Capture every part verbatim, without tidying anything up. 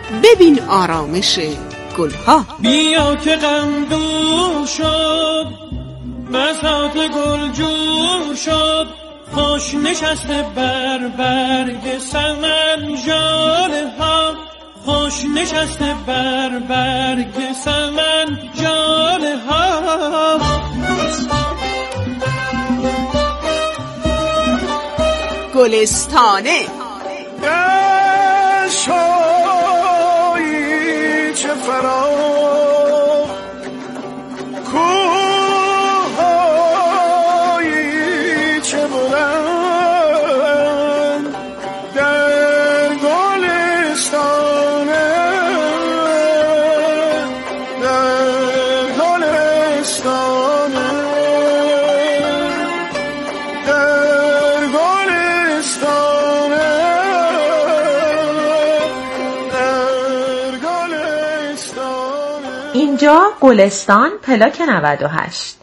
ببین آرامش گلها. بیا که غم دور شد، بساط گل جور شد، خوش نشسته بر برگ سمن ژاله ها، خوش نشسته بر برگ سمن ژاله ها. گلستانه دشت‌هایی چه فراخ، کوه‌هایی چه بلند، در گلستانه، در گلستانه، در گلستانه، در گلستانه. اینجا گلستان پلاک نود و هشت.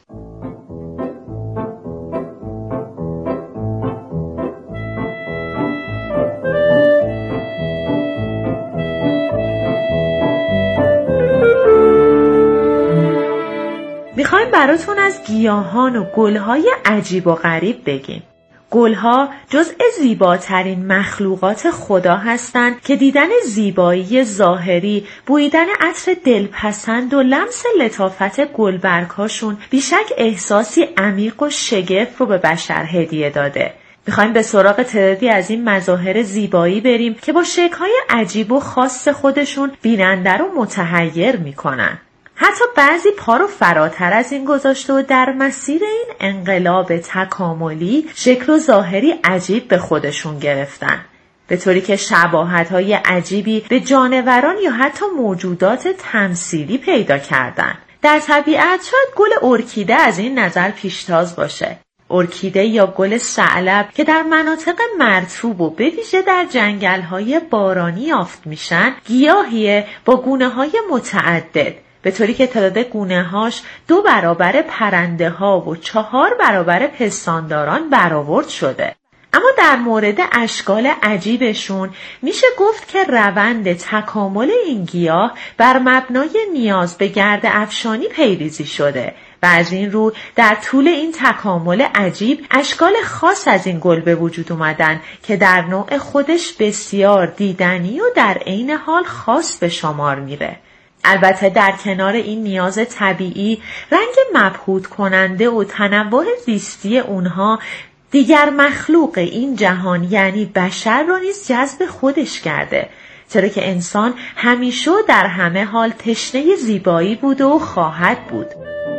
میخوایم براتون از گیاهان و گلهای عجیب و غریب بگیم. گلها جزء زیباترین مخلوقات خدا هستند که دیدن زیبایی ظاهری، بویدن عطر دلپسند و لمس لطافت گلبرگ‌هاشون بیشک احساسی عمیق و شگرف رو به بشر هدیه داده. میخوایم به سراغ تعدادی از این مظاهر زیبایی بریم که با شکل‌های عجیب و خاص خودشون بیننده رو متحیر میکنن. حتی بعضی پا رو فراتر از این گذاشته و در مسیر این انقلاب تکاملی شکل و ظاهری عجیب به خودشون گرفتن، به طوری که شباهت‌های عجیبی به جانوران یا حتی موجودات تمثیلی پیدا کردن. در طبیعت شاید گل ارکیده از این نظر پیشتاز باشه. ارکیده یا گل ثعلب که در مناطق مرطوب و به ویژه در جنگل‌های بارانی یافت میشن، گیاهیه با گونه‌های متعدد، به طوری که تعداد گونه‌هاش دو برابر پرنده ها و چهار برابر پستانداران برآورد شده. اما در مورد اشکال عجیبشون میشه گفت که روند تکامل این گیاه بر مبنای نیاز به گرد افشانی پیریزی شده و از این رو در طول این تکامل عجیب اشکال خاص از این گل به وجود اومدن که در نوع خودش بسیار دیدنی و در عین حال خاص به شمار میره. البته در کنار این نیاز طبیعی، رنگ مبهوت کننده و تنوع زیستی اونها دیگر مخلوق این جهان یعنی بشر را نیز جذب خودش کرده، چرا که انسان همیشه در همه حال تشنه زیبایی بود و خواهد بود.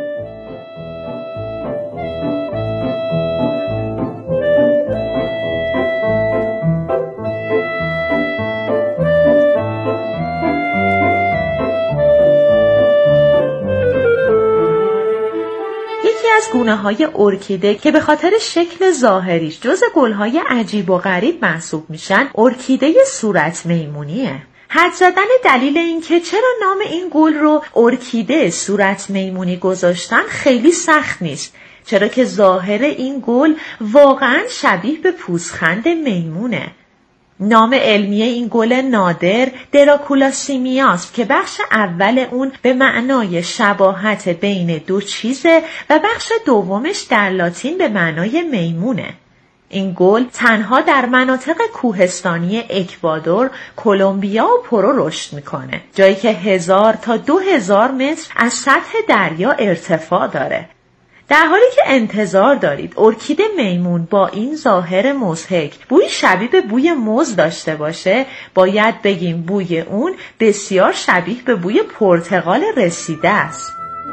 از گونه‌های ارکیده که به خاطر شکل ظاهریش جز گل‌های عجیب و غریب محسوب میشن، ارکیده صورت میمونیه. حد زدن دلیل این که چرا نام این گل رو ارکیده صورت میمونی گذاشتن خیلی سخت نیست، چرا که ظاهر این گل واقعاً شبیه به پوزخند میمونه. نام علمی این گل نادر دراکولاسیمیاست که بخش اول اون به معنای شباهت بین دو چیزه و بخش دومش در لاتین به معنای میمونه. این گل تنها در مناطق کوهستانی اکوادور، کلمبیا و پرو رشد میکنه، جایی که هزار تا دو هزار متر از سطح دریا ارتفاع داره. در حالی که انتظار دارید ارکیده میمون با این ظاهر مضحک بوی شبیه به بوی موز داشته باشه، باید بگیم بوی اون بسیار شبیه به بوی پرتقال رسیده است.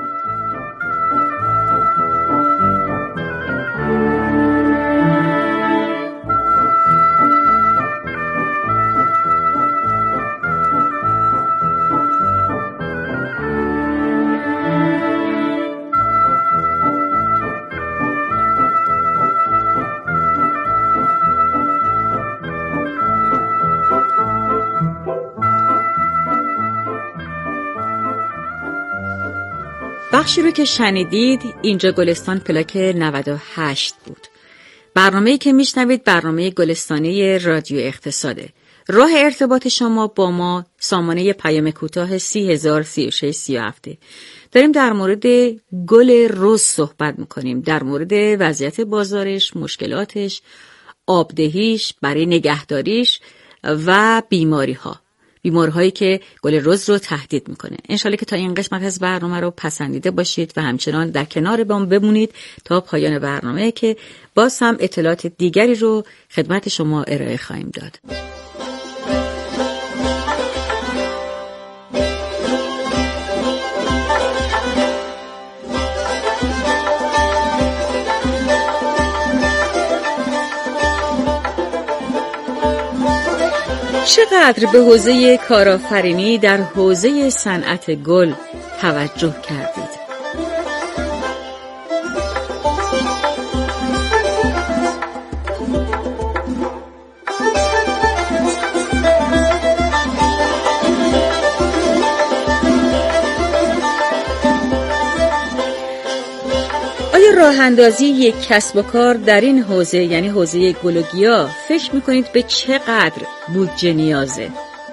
بخشی رو که شنیدید اینجا گلستان پلاک نود و هشت بود. برنامه‌ای که میشنوید برنامه گلستانی رادیو اقتصاده. راه ارتباط شما با ما سامانه پیام کوتاه سی هزار سی و شش سی و هفت. داریم در مورد گل رز صحبت میکنیم، در مورد وضعیت بازارش، مشکلاتش، آبدهیش، برای نگهداریش و بیماری ها. بیماری‌هایی که گل رز رو تهدید میکنه. انشالله که تا این قسمت از برنامه رو پسندیده باشید و همچنان در کنار ما بمونید تا پایان برنامه که باز هم اطلاعات دیگری رو خدمت شما ارائه خواهیم داد. چقدر به حوزه کارآفرینی در حوزه صنعت گل توجه کردید؟ راه اندازی یک کسب و کار در این حوزه، یعنی حوزه گل و گیاه، فکر میکنید به چقدر بودجه نیازه؟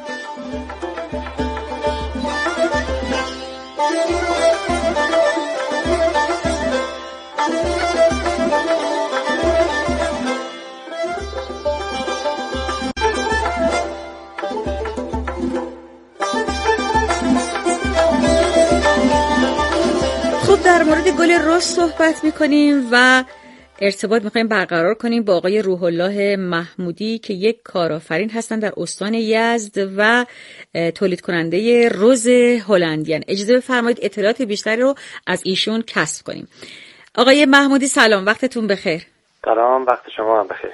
در مورد گل رز صحبت میکنیم و ارتباط میخوایم برقرار کنیم با آقای روح الله محمودی که یک کارآفرین هستن در استان یزد و تولید کننده رز هلندین. اجازه بفرمایید اطلاعات بیشتری رو از ایشون کسب کنیم. آقای محمودی سلام، وقتتون بخیر. سلام، وقت شما هم بخیر.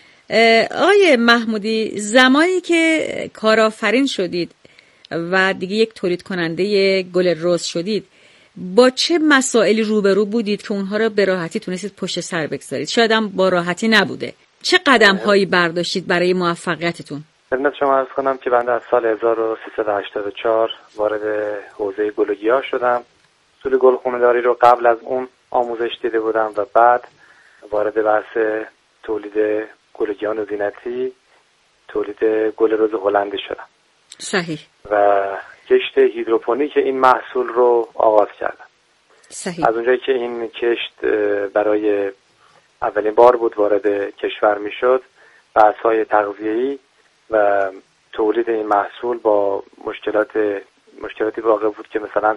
آقای محمودی، زمانی که کارآفرین شدید و دیگه یک تولید کننده گل رز شدید، با چه مسائلی روبرو بودید که اونها را به راحتی تونستید پشت سر بگذارید؟ شاید هم با راحتی نبوده. چه قدم هایی برداشتید برای موفقیتتون؟ خدمت شما عرض کنم که بنده از سال هزار و سیصد و هشتاد و چهار وارد حوزه گل و گیاه شدم. اصول گلخونه‌داری رو قبل از اون آموزش دیده بودم و بعد وارد بحث تولید گل گیاهان زینتی، تولید گل رز هلندی شدم. صحیح. و کشت هیدروپونیک این محصول رو آغاز کردم. صحیح. از اونجایی که این کشت برای اولین بار بود وارد کشور میشد، بحث‌های تغذیه‌ای و تولید این محصول با مشکلات مشکلاتی واقع بود که مثلا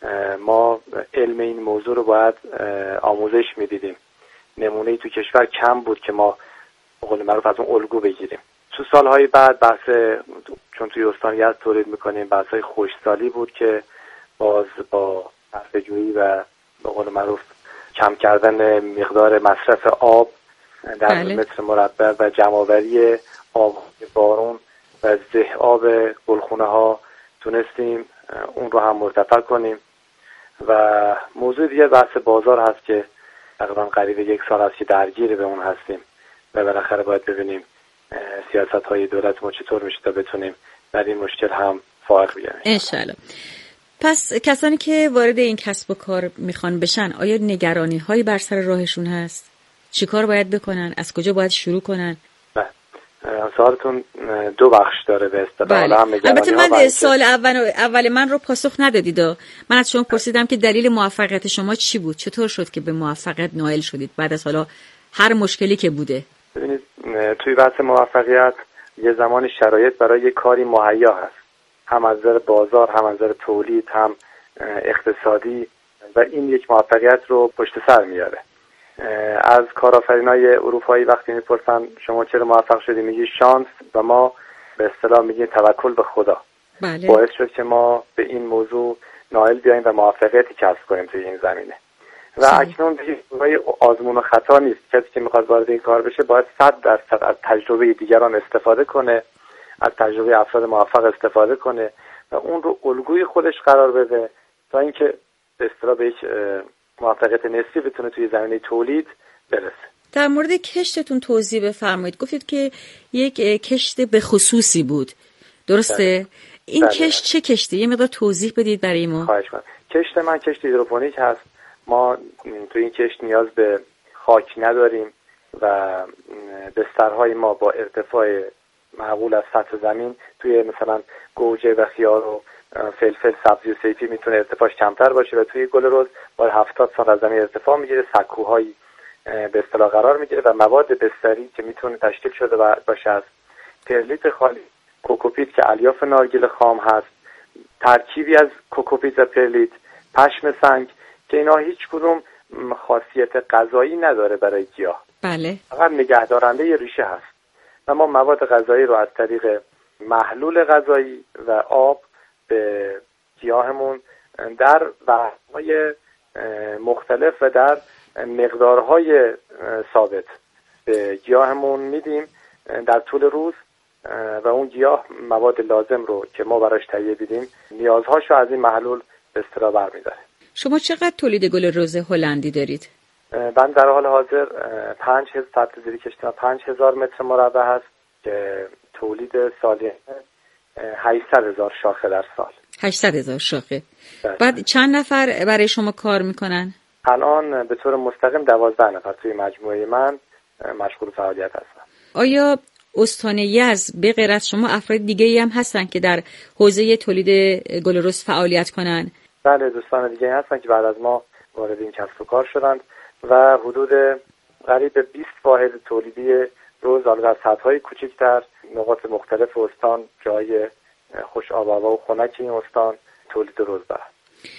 ما علم این موضوع رو باید آموزش میدیدیم. نمونه‌ای تو کشور کم بود که ما به قول معروف از اون الگو بگیریم. تو سالهای بعد بحث، چون توی استان یزد تولید میکنیم، بحث‌های خشکسالی بود که باز با صرفه‌جویی و به قول معروف کم کردن مقدار مصرف آب در بله. متر مربع و جمع‌آوری آب بارون و ذهاب گلخونه ها تونستیم اون رو هم مرتفع کنیم. و موضوع دیگه بحث بازار هست که تقریبا قریب یک سال هست که درگیر به اون هستیم و بالاخره باید ببینیم سیاست های دولت ما چطور میشه تا بتونیم در این مشکل هم فائق بیاییم انشالله. پس کسانی که وارد این کسب و کار میخوان بشن، آیا نگرانی هایی بر سر راهشون هست؟ چی کار باید بکنن؟ از کجا باید شروع کنن؟ سوالتون دو بخش داره به اصطلاح. بله. البته من سال اول اول من رو پاسخ ندادید. من از شما پرسیدم که دلیل موفقیت شما چی بود؟ چطور شد که به موفقیت نائل شدید بعد از حالا هر مشکلی که بوده؟ ببینید، توی بحث موفقیت یه زمانی شرایط برای یه کاری مهیا هست، هم از نظر بازار، هم از نظر تولید، هم اقتصادی، و این یک موفقیت رو پشت سر میاره. از کارآفرینای اروپایی وقتی میپرسن شما چرا موفق شدی، میگی شانس، و ما به اصطلاح میگیم توکل به خدا. بله. باعث شد که ما به این موضوع نائل بیاییم و موفقیتی کسب کنیم توی این زمینه. و سی. اکنون دیگه آزمون و خطا نیست. کسی که میخواد وارد این کار بشه باید صد درصد از تجربه دیگران استفاده کنه، از تجربه افراد موفق استفاده کنه و اون رو الگوی خودش قرار بده تا اینکه به اصطلاح به یک موفقیت نسبی بتونه توی زمینه تولید برسه. در مورد کشتتون توضیح بفرمایید. گفتید که یک کشت به خصوصی بود، درسته؟ بله. این بله. کشت چه کشتی؟ یه مقدار توضیح بدید برای ما. خواهش می‌کنم. کشت من کشت هیدروپونیک هست. ما توی این کشت نیاز به خاک نداریم و بسترهای ما با ارتفاع معقول از سطح زمین توی مثلا گوجه و خیار و فلفل سبزی و سیفی میتونه ارتفاعش کمتر باشه و توی گل رز با هفتاد سانتی از زمین ارتفاع میگیره، سکوهایی به اصطلاح قرار میگیره و مواد بستری که میتونه تشکیل شده باشه از پرلیت خالی، کوکوپیت که الیاف نارگیل خام هست، ترکیبی از کوکوپیت و پرلیت، پشم سنگ که اینا هیچ کدوم خاصیت غذایی نداره برای گیاه. بله. فقط نگهدارنده ریشه هست و ما مواد غذایی رو از طریق محلول غذایی و آب به گیاهمون در وعده‌های مختلف و در مقدارهای ثابت به گیاهمون میدیم در طول روز و اون گیاه مواد لازم رو که ما براش تهیه بدیم نیازهاشو از این محلول به اصطلاح برمی‌داره. شما چقدر تولید گل رز هلندی دارید؟ من در حال حاضر پنج هزار سطح زیری کشتم پنج هزار متر مربع هست که تولید سالی هشتصد هزار شاخه در سال. هشتصد هزار شاخه. بعد چند نفر برای شما کار میکنن؟ الان به طور مستقیم دوازده نفر توی مجموعه من مشغول فعالیت هستن. آیا استان یزد به غیر از شما افراد دیگه ای هم هستن که در حوزه تولید گل رز فعالیت کنن؟ بله، دوستان دیگه هستن که بعد از ما وارد این کسب و کار شدند و حدود قریب به بیست واحد تولیدی رز در سطح‌های کوچکتر نقاط مختلف استان جای خوش آب و هوا و خنک این استان تولید رز دارند.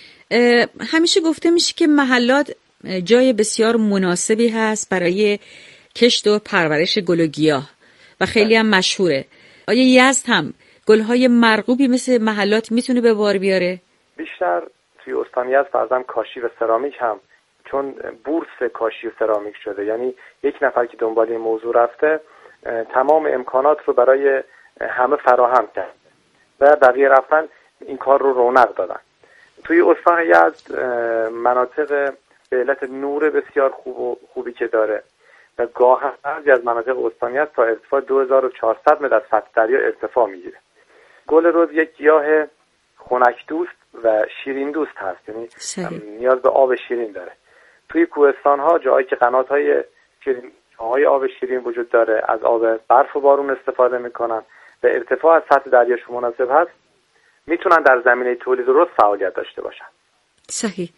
همیشه گفته میشه که محلات جای بسیار مناسبی هست برای کشت و پرورش گل و گیاه و خیلی هم مشهوره. آیا یزد هم گل‌های مرغوبی مثل محلات میتونه به بار بیاره؟ بیشتر توی استان یزد فرضاً کاشی و سرامیک هم چون بورس کاشی و سرامیک شده، یعنی یک نفر که دنبال این موضوع رفته تمام امکانات رو برای همه فراهم کرد و بقیه رفتن این کار رو رونق دادن. توی استان یزد مناطق به علت نور بسیار خوب و خوبی که داره و گاه بعضی از مناطق استان یزد تا ارتفاع دو هزار و چهارصد متر از سطح دریا ارتفاع میگیره. گل رز یک گیاه خنک دوست و شیرین دوست هست، یعنی نیاز به آب شیرین داره. توی کوهستان ها جایی که قنات های شیرین های آب شیرین وجود داره از آب برف و بارون استفاده میکنن و ارتفاع از سطح دریاش مناسب هست، میتونن در زمینه تولید رز فعالیت داشته باشن. صحیح.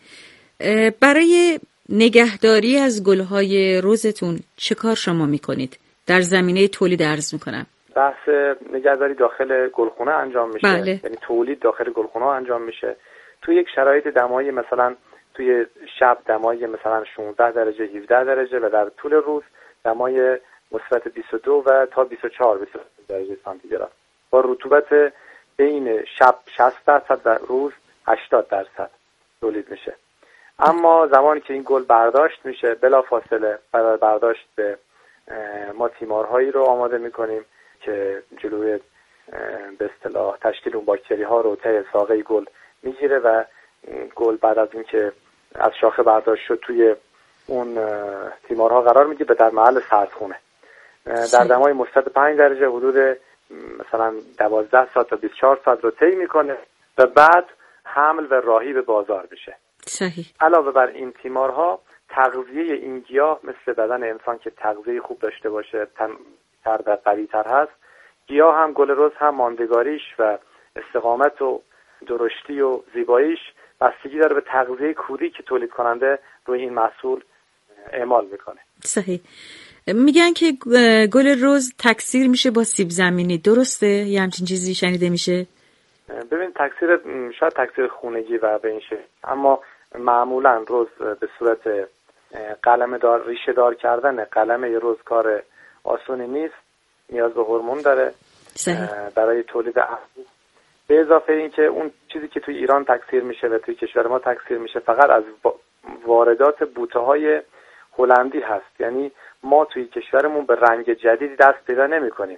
برای نگهداری از گلهای رزتون چه کار شما میکنید؟ در زمینه تولید عرض میکنم. بحث نگهداری داخل گلخونه انجام میشه. بله. یعنی تولید داخل گلخونه انجام میشه. توی یک شرایط دمایی مثلا توی شب دمای مثلا شانزده درجه هفده درجه و در طول روز دمای مثبت بیست و دو و تا بیست و چهار درجه سانتیگراد با رطوبت بین شب شصت درصد و روز هشتاد درصد تولید میشه. اما زمانی که این گل برداشت میشه بلافاصله برای برداشت به ما تیمارهایی رو آماده میکنیم که جلوی به اصطلاح تشکیل اون باکتری ها رو ته ساقه گل میگیره و گل بعد از اینکه از شاخه برداشت شد توی اون تیمارها قرار میگیره به در محل سردخونه در دمای مثبت پنج درجه حدود مثلا دوازده ساعت تا بیست و چهار ساعت رو طی میکنه و بعد حمل و راهی به بازار میشه. صحیح. علاوه بر این تیمارها تغذیه این گیاه مثل بدن انسان که تغذیه خوب داشته باشه تر و قوی تر هست، گیاه هم گل رز هم ماندگاریش و استقامت و درشتی و زیباییش بستگی داره به تغذیه کودی که تولید کننده روی این محصول اعمال میکنه. صحیح. میگن که گل رز تکثیر میشه با سیب زمینی، درسته؟ یه همچین چیزی شنیده میشه؟ ببین تکثیر شاید تکثیر خونگی و به این شکل، اما معمولا رز به صورت قلمه دار ریشه دار کردن قلمه رز کار آسونی نیست، نیاز به هورمون داره. صحیح. برای تولید عضو. به اضافه اینکه اون چیزی که توی ایران تکثیر میشه و توی کشور ما تکثیر میشه فقط از واردات بوته‌های هلندی هست، یعنی ما توی کشورمون به رنگ جدیدی دست پیدا نمی‌کنیم.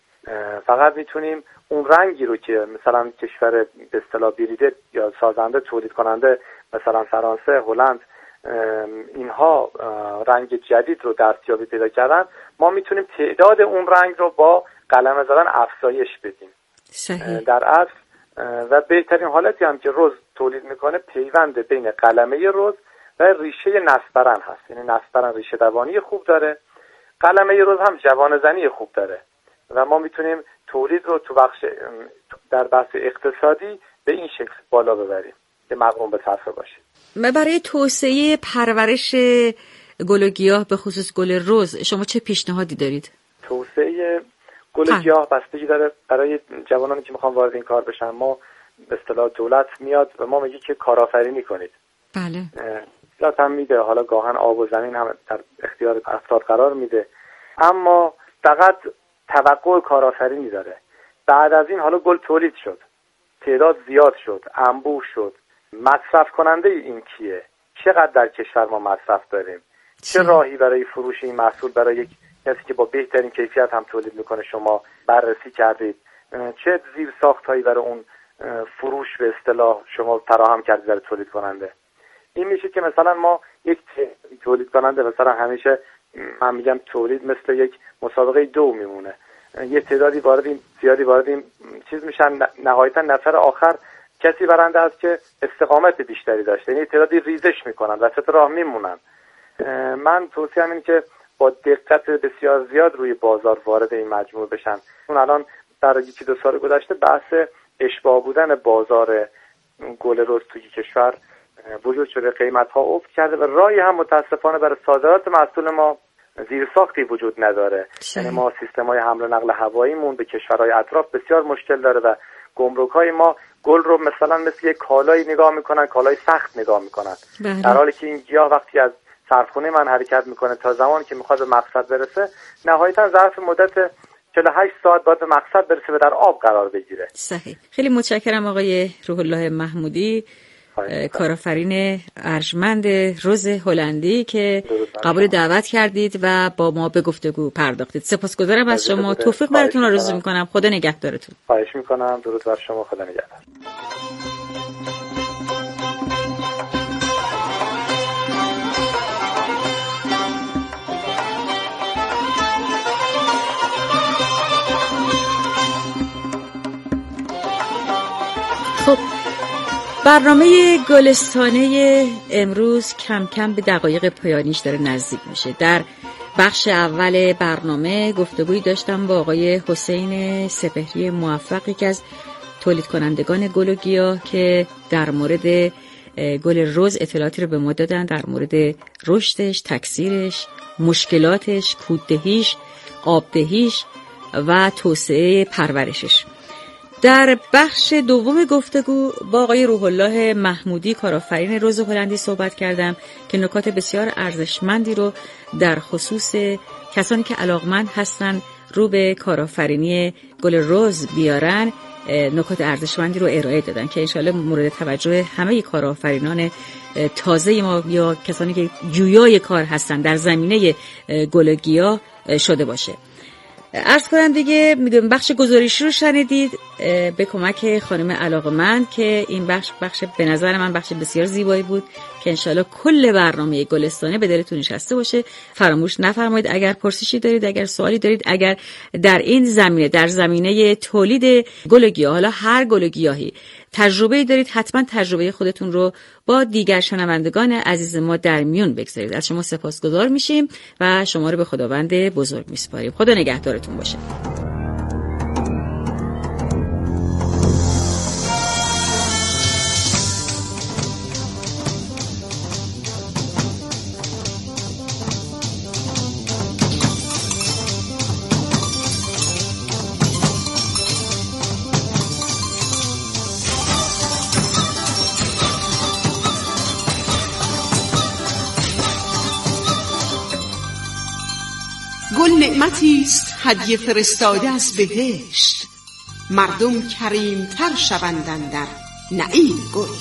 فقط میتونیم اون رنگی رو که مثلا کشور به اصطلاح بریده یا سازنده تولید کننده مثلا فرانسه، هلند اینها رنگ جدید رو دستیابی پیدا کردن، ما میتونیم تعداد اون رنگ رو با قلمه زدن افزایش بدیم. صحیح. در اصل و بهترین حالتی هم که رز تولید میکنه پیوند بین قلمه رز و ریشه نسبرن هست، یعنی نسبرن ریشه دوانی خوب داره، قلمه رز هم جوانه‌زنی خوب داره و ما میتونیم تولید رو تو بخش در بحث اقتصادی به این شکل بالا ببریم که مقرون به صرفه باشه. برای توسعه پرورش گل و گیاه به خصوص گل رز شما چه پیشنهادی دارید؟ توسعه گل و گیاه بستگی داره برای جوانانی که میخوان وارد این کار بشن. ما به اصطلاح دولت میاد و ما میگه که کارآفرینی کنید. بله. دولت هم میده، حالا گاهن آب و زمین هم در اختیار افراد قرار میده، اما فقط توقع کارآفرینی داره. بعد از این حالا گل تولید شد، تعداد زیاد شد، انبوه شد، مصرف کننده این کیه؟ چقدر در کشور ما مصرف داریم؟ چه راهی برای فروش این محصول برای یک کسی که با بهترین کیفیت هم تولید میکنه شما بررسی کردید؟ چه زیر ساختایی برای اون فروش به اصطلاح شما فراهم کردید برای تولید کننده؟ این میشه که مثلا ما یک تولید کننده مثلا همیشه من میگم تولید مثل یک مسابقه دو میمونه، یه تعدادی وارد این زیادی وارد این چیز میشن، نهایتا نفر آخر کسی برنده هست که استقامت بیشتری داشته، یعنی تعدادی ریزش میکنن وسط راه میمونن. من توصیه‌ام اینه که با دقت بسیار زیاد روی بازار وارد این مجموعه بشن. اون الان در یکی دو سال گذشته بحث اشباع بودن بازار گل رز توی کشور وجود شده، قیمت‌ها افت کرده و راهی هم متاسفانه برای صادرات محصول ما زیرساختی وجود نداره. یعنی ما سیستم‌های حمل و نقل هواییمون به کشورهای اطراف بسیار مشکل داره و گمرک‌های ما گل رو مثلا مثل یک کالایی نگاه میکنن، کالای سخت نگاه میکنن، در حالی که این گیاه وقتی از سردخونه من حرکت میکنه تا زمانی که میخواد به مقصد برسه نهایتا ظرف مدت چهل و هشت ساعت باید به مقصد برسه و در آب قرار بگیره. صحیح. خیلی متشکرم آقای روح الله محمودی، کارآفرین ارجمند رز هلندی که قبول دعوت کردید و با ما به گفتگو پرداختید. سپاسگزارم از شما. توفیق براتون آرزو میکنم. خدا نگهدارتون. خواهش میکنم. درود بر شما. خدا نگهدار. خب برنامه گلستانه امروز کم کم به دقایق پایانیش داره نزدیک میشه. در بخش اول برنامه گفتگویی داشتم با آقای حسین سپهری موفقی که از تولید کنندگان گل و گیاه که در مورد گل رز اطلاعاتی رو به ما دادن، در مورد رشدش، تکثیرش، مشکلاتش، کوددهیش، آبدهیش و توسعه پرورشش. در بخش دوم گفتگو با آقای روح الله محمودی، کارآفرین رز هلندی صحبت کردم که نکات بسیار ارزشمندی رو در خصوص کسانی که علاقمند هستن رو به کارآفرینی گل رز بیارن نکات ارزشمندی رو ارائه دادن که انشالله مورد توجه همه کارآفرینان تازه ما یا کسانی که جویای کار هستن در زمینه گل و گیاه شده باشه. عرض کنم دیگه بخش گزارشی رو شنیدید به کمک خانم علاقمند که این بخش بخش به نظر من بخش بسیار زیبایی بود که انشالله کل برنامه گلستانه به دلتون نشسته باشه. فراموش نفرمایید اگر پرسشی دارید، اگر سوالی دارید، اگر در این زمینه در زمینه تولید گل و گیاه، حالا هر گل و گیاهی تجربه‌ای دارید، حتما تجربه خودتون رو با دیگر شنوندگان عزیز ما در میون بگذارید. از شما سپاسگزار میشیم و شما رو به خداوند بزرگ میسپاریم. خدا نگهدارتون باشه. گل نعمتی است هدیه فرستاده از بهشت، مردم کریمتر شوند در نعیم گل.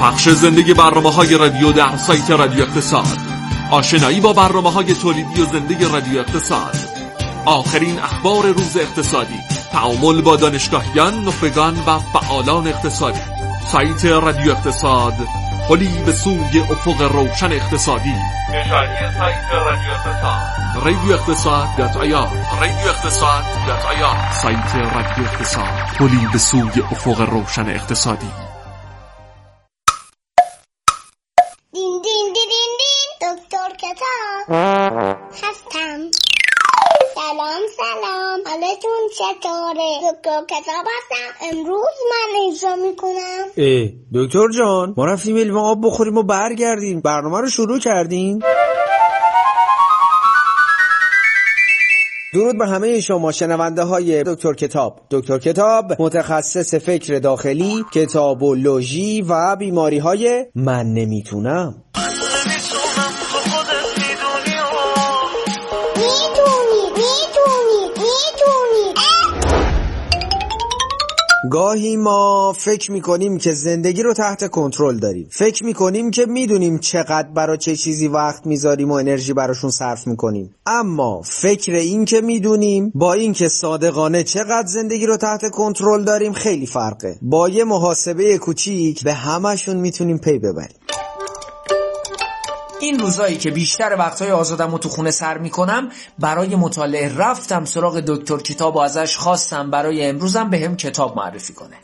پخش زندگی برنامه‌های رادیو در سایت رادیو اقتصاد، آشنایی با برنامه‌های تولیدی و زندگی رادیو اقتصاد، آخرین اخبار روز اقتصادی، تعامل با دانشگاهیان، نخبگان و فعالان اقتصادی. سایت رادیو اقتصاد، پلی به سوی افق روشن اقتصادی. نشانی سایت رادیو اقتصاد رادیو اقتصاد دات آی آر رادیو اقتصاد دات آی آر سایت رادیو اقتصاد، پلی به سوی افق روشن اقتصادی. دین دین دین دین دین دکتر کتاب هستم. سلام سلام، حالتون چطوره؟ دکتر کتاب هستم. امروز من اجرا میکنم. اه دکتر جان، ما رفتیم علم آب بخوریم و برگردیم. برنامه رو شروع کردین؟ درود به همه شما شنونده های دکتر کتاب. دکتر کتاب متخصص فکر داخلی، کتابولوژی و بیماری های من نمیتونم. گاهی ما فکر میکنیم که زندگی رو تحت کنترل داریم، فکر میکنیم که میدونیم چقدر برای چه چیزی وقت میذاریم و انرژی براشون صرف میکنیم، اما فکر این که میدونیم با این که صادقانه چقدر زندگی رو تحت کنترل داریم خیلی فرقه. با یه محاسبه کوچیک به همشون میتونیم پی ببریم. این روزایی که بیشتر وقتهای آزادمو تو خونه سر میکنم، برای مطالعه رفتم سراغ دکتر کتاب و ازش خواستم برای امروزم به هم کتاب معرفی کنه.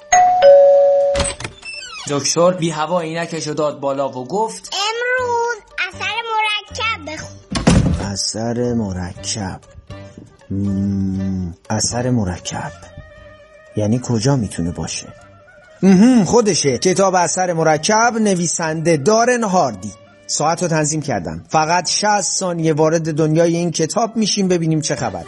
دکتر بی هوا عینکشو داد بالا و گفت امروز اثر مرکب بخون. اثر مرکب مم... اثر مرکب یعنی کجا میتونه باشه؟ خودشه. کتاب اثر مرکب، نویسنده دارن هاردی. ساعت رو تنظیم کردم، فقط شصت ثانیه وارد دنیای این کتاب میشیم ببینیم چه خبره.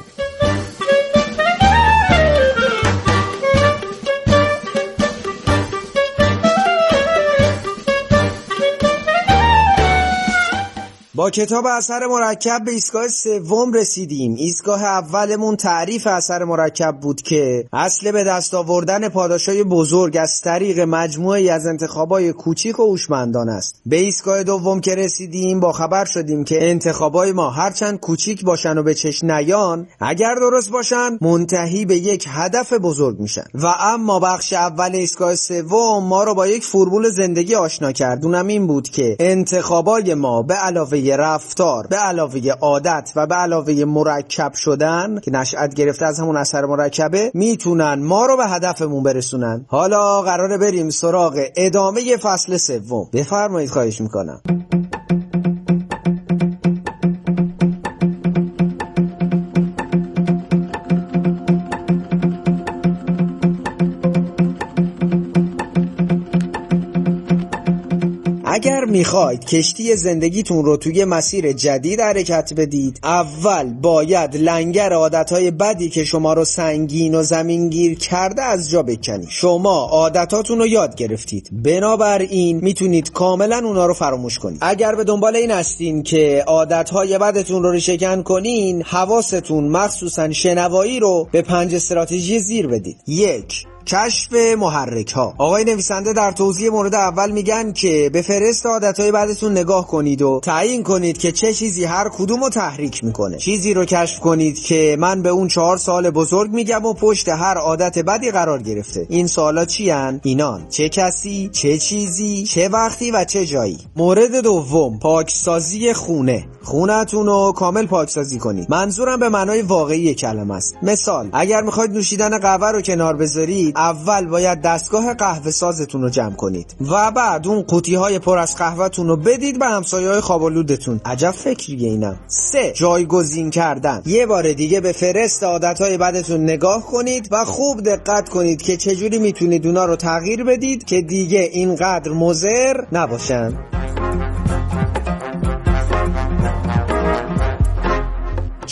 با کتاب اثر مرکب به ایستگاه سوم رسیدیم. ایستگاه اولمون تعریف اثر مرکب بود که اصل به دست آوردن پاداشای بزرگ از طریق مجموعه‌ای از انتخابای کوچیک و هوشمندانه است. به ایستگاه دوم که رسیدیم با خبر شدیم که انتخابای ما هرچند کوچیک باشن و به چشم نیان، اگر درست باشن منتهی به یک هدف بزرگ میشن. و اما بخش اول ایستگاه سوم ما رو با یک فرمول زندگی آشنا کرد. اونم این بود که انتخابای ما به علاوه رفتار، به علاوه عادت و به علاوه مرکب شدن که نشأت گرفته از همون اثر مرکبه، میتونن ما رو به هدفمون برسونن. حالا قراره بریم سراغ ادامه فصل سوم. بفرمایید، خواهش میکنم. اگر میخواید کشتی زندگیتون رو توی مسیر جدید حرکت بدید، اول باید لنگر عادتهای بدی که شما رو سنگین و زمینگیر کرده از جا بکنید. شما عادتاتون رو یاد گرفتید، بنابراین میتونید کاملا اونا رو فراموش کنید. اگر به دنبال این هستین که عادتهای بدتون رو ریشه‌کن کنین، حواستون مخصوصا شنوایی رو به پنج استراتژی زیر بدید. یک، کشف محرک ها. آقای نویسنده در توضیح مورد اول میگن که به فهرست عادتهای بعدتون نگاه کنید و تعیین کنید که چه چیزی هر کدوم رو تحریک میکنه. چیزی رو کشف کنید که من به اون چهار سال بزرگ میگم و پشت هر عادت بدی قرار گرفته. این سوالا چی هن؟ اینان: چه کسی، چه چیزی، چه وقتی و چه جایی. مورد دوم، پاکسازی خونه. خونه‌تون رو کامل پاکسازی کنید. منظورم به معنای واقعی کلمه است. مثال، اگر میخواید نوشیدن قهوه رو کنار بذارید، اول باید دستگاه قهوه سازتون رو جمع کنید و بعد اون قوطی های پر از قهوه‌تون رو بدید به همسایه های خوابالودتون. عجب فکریه اینم. سه، جایگزین کردن. یه بار دیگه به فهرست عادتهای بدتون نگاه کنید و خوب دقت کنید که چجوری میتونید اونا رو تغییر بدید که دیگه اینقدر مضر نباشن.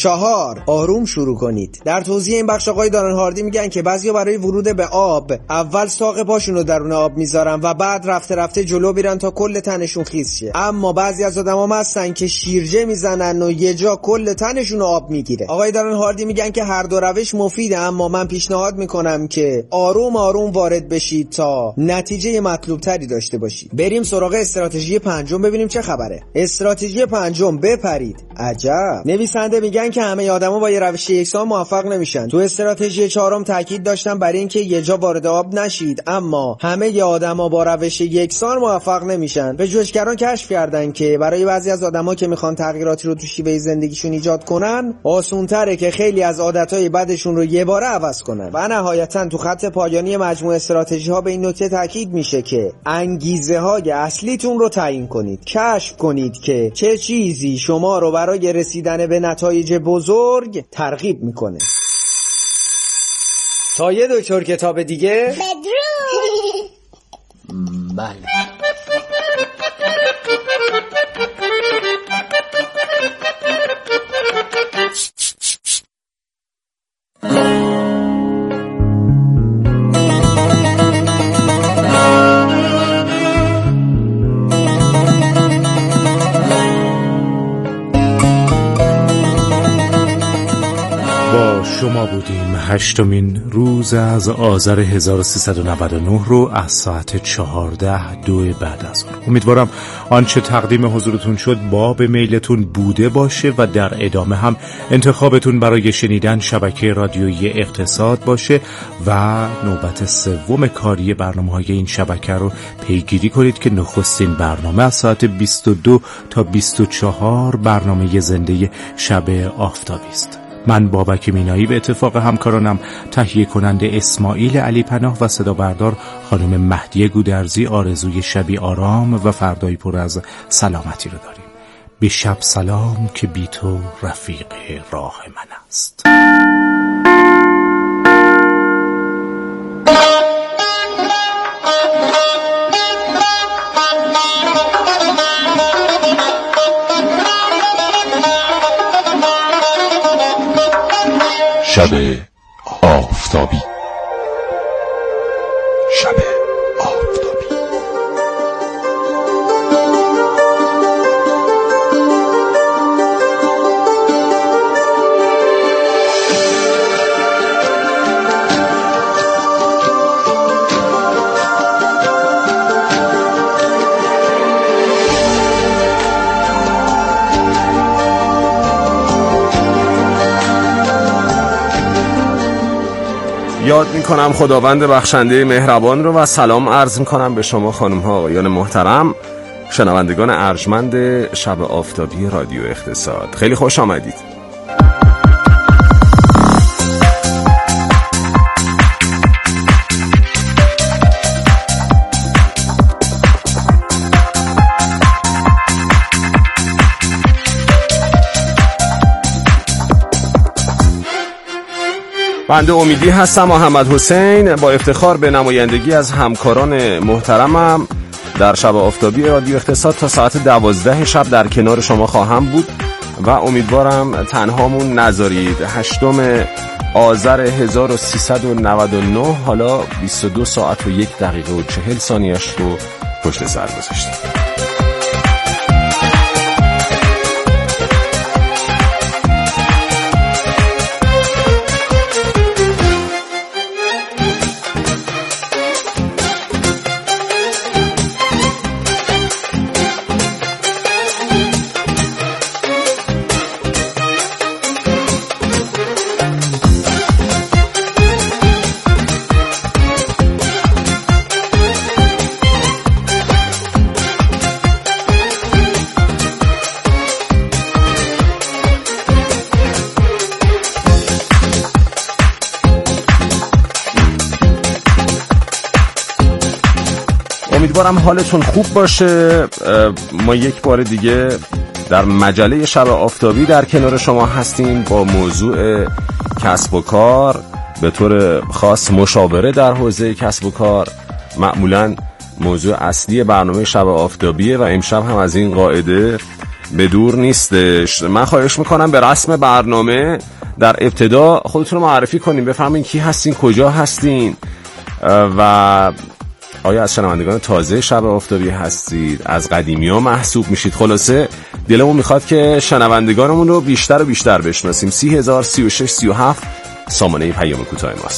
چهار، آروم شروع کنید. در توضیح این بخش آقای دارن هاردی میگن که بعضیا برای ورود به آب اول ساق پاشون رو درون آب میذارن و بعد رفته رفته جلو میرن تا کل تنشون خیس شه. اما بعضی از آدما هستن که شیرجه میزنن و یه جا کل تنشون رو آب میگیره. آقای دارن هاردی میگن که هر دو روش مفیده، اما من پیشنهاد میکنم که آروم آروم وارد بشید تا نتیجه مطلوب تری داشته باشید. بریم سراغ استراتژی پنجم ببینیم چه خبره. استراتژی پنجم، بپرید. عجب. نویسنده میگن که همه آدما با یه روش یکسان موفق نمیشن. تو استراتژی چهارم تاکید داشتن بر این که یه جا وارد آب نشید، اما همه آدما با روش یکسان موفق نمیشن. پژوهشگران کشف کردن که برای بعضی از آدما که میخوان تغییراتی رو تو شیوه زندگیشون ایجاد کنن، آسان‌تره که خیلی از عادتهای بدشون رو یه باره عوض کنن. و نهایتاً تو خط پایانی مجموعه استراتژی ها به این نکته تاکید میشه که انگیزه های اصلیتون رو تعیین کنید. کشف کنید که چه چیزی شما رو برای رسیدن به نتایج بزرگ ترغیب میکنه. تا یه دکتر کتاب دیگه بدرود. بله. شما بودیم هشتمین روز از آذر هزار و سیصد و نود و نه رو از ساعت چهارده دو بعد از ظهر. امیدوارم آنچه تقدیم حضورتون شد باب میلتون بوده باشه و در ادامه هم انتخابتون برای شنیدن شبکه رادیویی اقتصاد باشه و نوبت سوم کاری برنامه‌های این شبکه رو پیگیری کنید که نخستین برنامه از ساعت بیست و دو تا بیست و چهار برنامه زنده شب آفتابی است. من بابک مینایی به اتفاق همکارانم تهیه کننده اسماعیل علی پناه و صدا بردار خانم مهدی گودرزی آرزوی شبی آرام و فردایی پر از سلامتی رو داریم. به شب سلام که بی تو رفیق راه من است. شب آفتابی. شب آفتابی. یاد میکنم خداوند بخشنده مهربان رو و سلام عرض میکنم به شما خانم ها آقایان محترم شنوندگان ارجمند شب آفتابی رادیو اقتصاد. خیلی خوش آمدید. بنده امیدی هستم، محمد حسین، با افتخار به نمایندگی از همکاران محترمم در شب آفتابی رادیو اقتصاد تا ساعت دوازده شب در کنار شما خواهم بود و امیدوارم تنهامون نذارید. هشتم آذر هزار و سیصد و نود و نه، حالا بیست و دو ساعت و یک دقیقه و چهل ثانیه‌اش رو پشت سر گذاشتیم. امیدوارم حالتون خوب باشه. ما یک بار دیگه در مجله شب آفتابی در کنار شما هستیم با موضوع کسب و کار، به طور خاص مشاوره در حوزه کسب و کار. معمولاً موضوع اصلی برنامه شب آفتابیه و امشب هم از این قاعده به دور نیستش. من خواهش میکنم به رسم برنامه در ابتدا خودتون رو معرفی کنین، بفهمین کی هستین، کجا هستین و آیا از شنوندگان تازه شب آفتابی هستید، از قدیمی ها محسوب میشید. خلاصه دلمون میخواد که شنوندگانمون رو بیشتر و بیشتر بشناسیم. سی هزار سی و شش سی و هفت سامانه پیام کوتاه ماست.